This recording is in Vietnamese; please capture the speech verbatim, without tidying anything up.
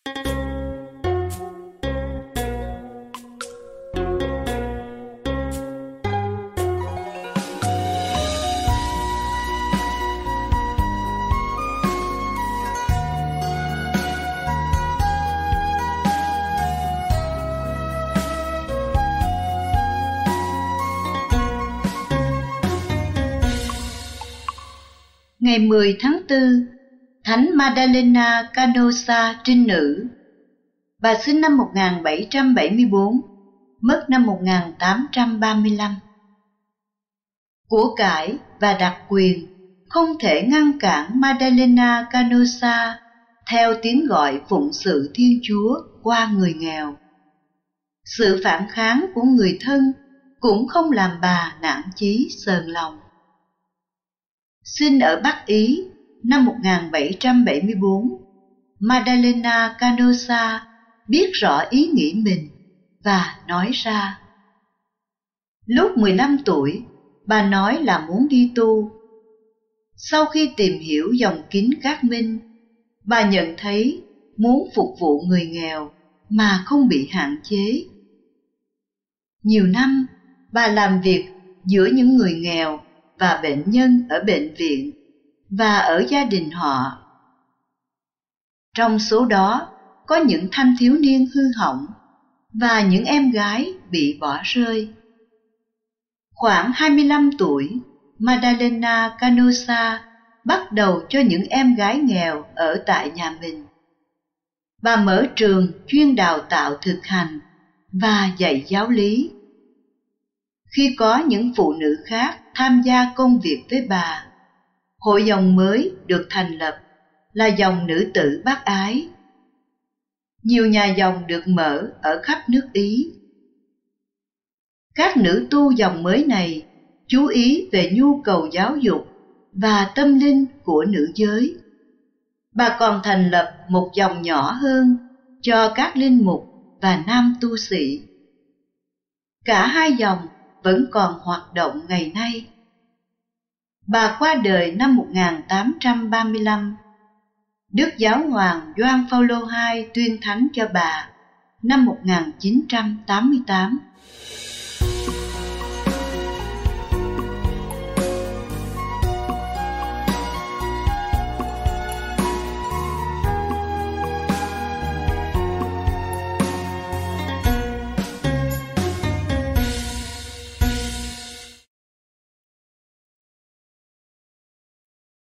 Ngày mười tháng tư, Thánh Madalena Canossa trinh nữ. Bà sinh năm một nghìn bảy trăm bảy mươi tư, mất năm một nghìn tám trăm ba mươi lăm. Của cải và đặc quyền không thể ngăn cản Madalena Canossa theo tiếng gọi phụng sự Thiên Chúa qua người nghèo. Sự phản kháng của người thân cũng không làm bà nản chí sờn lòng. Sinh ở Bắc Ý năm một nghìn bảy trăm bảy mươi tư, Madalena Canossa biết rõ ý nghĩ mình và nói ra. Lúc mười lăm tuổi, bà nói là muốn đi tu. Sau khi tìm hiểu dòng kính Cát Minh, bà nhận thấy muốn phục vụ người nghèo mà không bị hạn chế. Nhiều năm, bà làm việc giữa những người nghèo và bệnh nhân ở bệnh viện và ở gia đình họ. Trong số đó có những thanh thiếu niên hư hỏng và những em gái bị bỏ rơi. Khoảng hai mươi lăm tuổi, Madalena Canossa bắt đầu cho những em gái nghèo ở tại nhà mình. Bà mở trường chuyên đào tạo thực hành và dạy giáo lý. Khi có những phụ nữ khác tham gia công việc với bà, hội dòng mới được thành lập là dòng nữ tử bác ái. Nhiều nhà dòng được mở ở khắp nước Ý. Các nữ tu dòng mới này chú ý về nhu cầu giáo dục và tâm linh của nữ giới. Bà còn thành lập một dòng nhỏ hơn cho các linh mục và nam tu sĩ. Cả hai dòng vẫn còn hoạt động ngày nay. Bà qua đời năm một nghìn tám trăm ba mươi lăm. Đức Giáo hoàng Gioan Phaolô đệ nhị tuyên thánh cho bà năm một nghìn chín trăm tám mươi tám.